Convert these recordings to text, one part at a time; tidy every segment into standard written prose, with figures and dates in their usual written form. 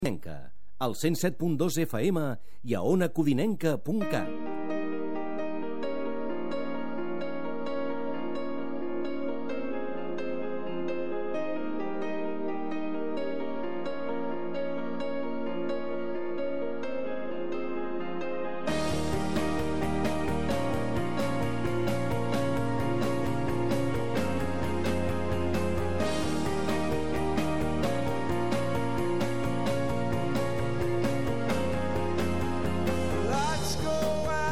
Codinenca, al 107.2 FM i a onacodinenca.cat. Let's go out.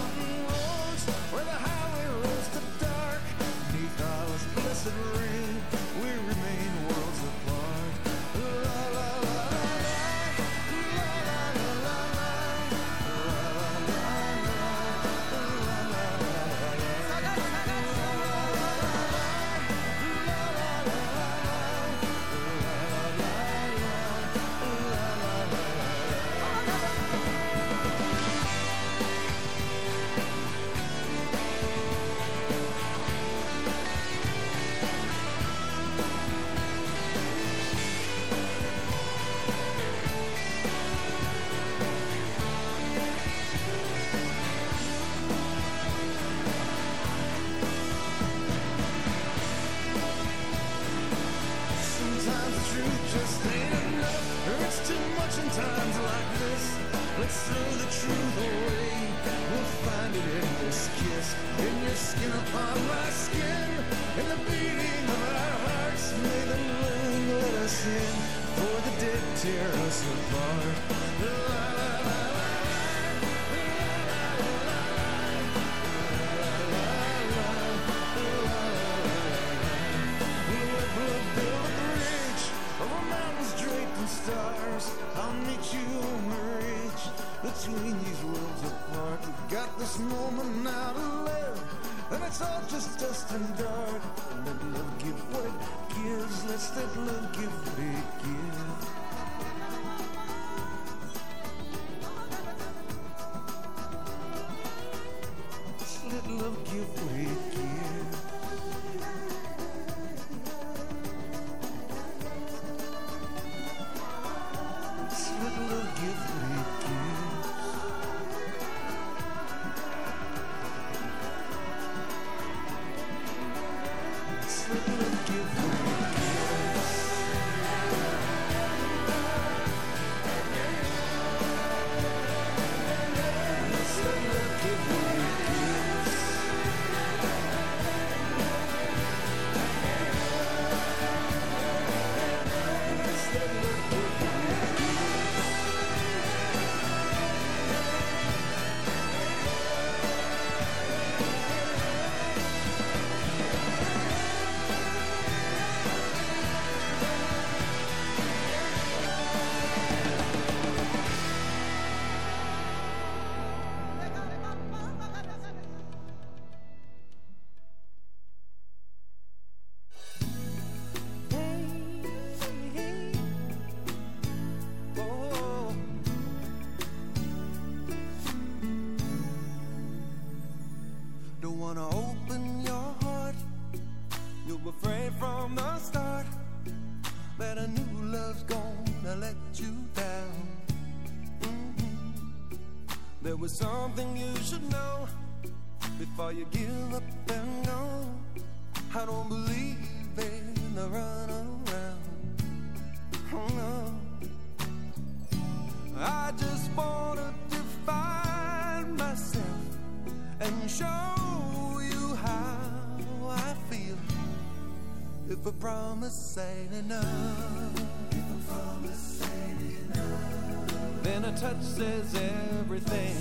mountain roads where the highway rolls to dark. Beneath Allah's blessed rain, we remain worlds apart. La la la la la la la la just ain't enough. Hurts too much in times like this. Let's throw the truth away. We'll find it in this kiss. In your skin upon my skin. In the beating of our hearts. May the moon let us in. For the dead tear us apart. La la la la. Stars, I'll meet you on the ridge. Between these worlds apart, we've got this moment now to live, and it's all just dust and dark. Let love give what it gives. Let's let love give what it gives. Let's let love give what it gives. Something you should know before you give up and go. I don't believe in the run around. Oh no, I just wanna define myself and show you how I feel. If a promise ain't enough, if a promise ain't enough, then a touch says everything.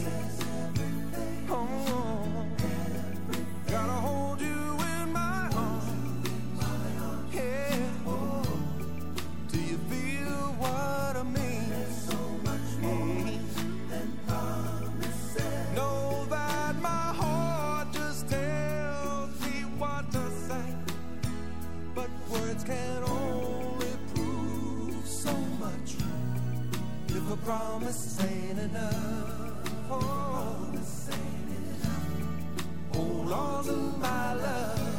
Oh, gotta hold you in my arms. Yeah. Do you feel what I mean? There's so much more than promises. Know that my heart just tells me what to say, but words can only prove so much. If a promise ain't enough, oh, hold on to my love.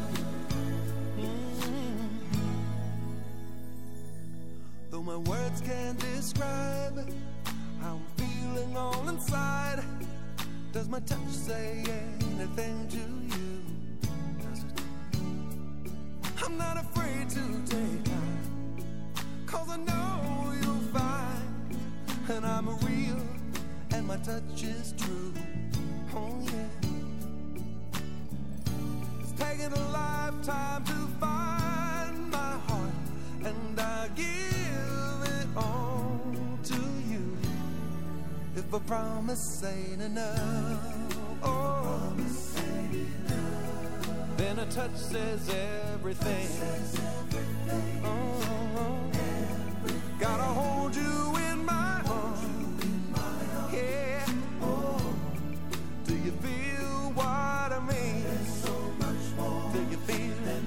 Though my words can't describe how I'm feeling all inside, does my touch say anything to you? Does it? I'm not afraid to take time, 'cause I know you'll find, and I'm real, and my touch is true. Oh yeah. Taking a lifetime to find my heart, and I give it all to you. If a promise ain't enough, a touch says everything. Oh, gotta hold you in my arms. Yeah. Oh, do you feel what I mean? Do you feel it?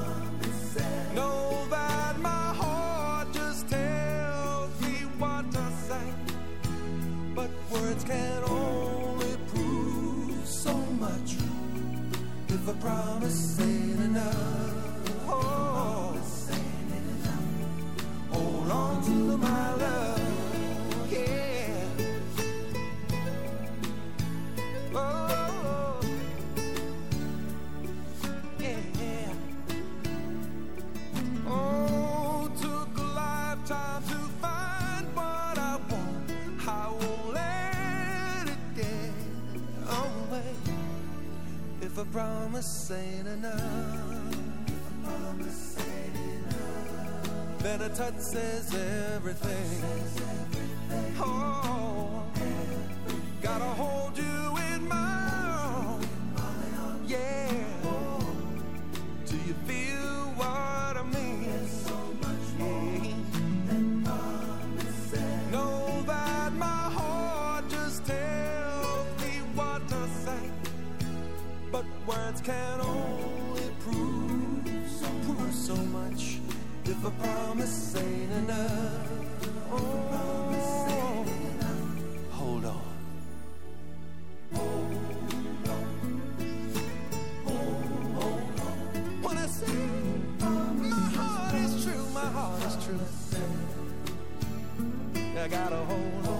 Know that my heart just tells me what to say, but words can only prove so much. If a promise ain't enough, oh, hold on to my love, yeah. Oh, yeah. Oh, took a lifetime to find what I want. I won't let it get away. If a promise ain't enough, then a touch says everything. Oh, gotta hold you in my arms. Yeah. Do you feel what I mean? Know that my heart just tells me what to say, but words can only prove so much. If a promise ain't enough, oh, hold on. When I say my heart is true, my heart is true, I gotta hold on.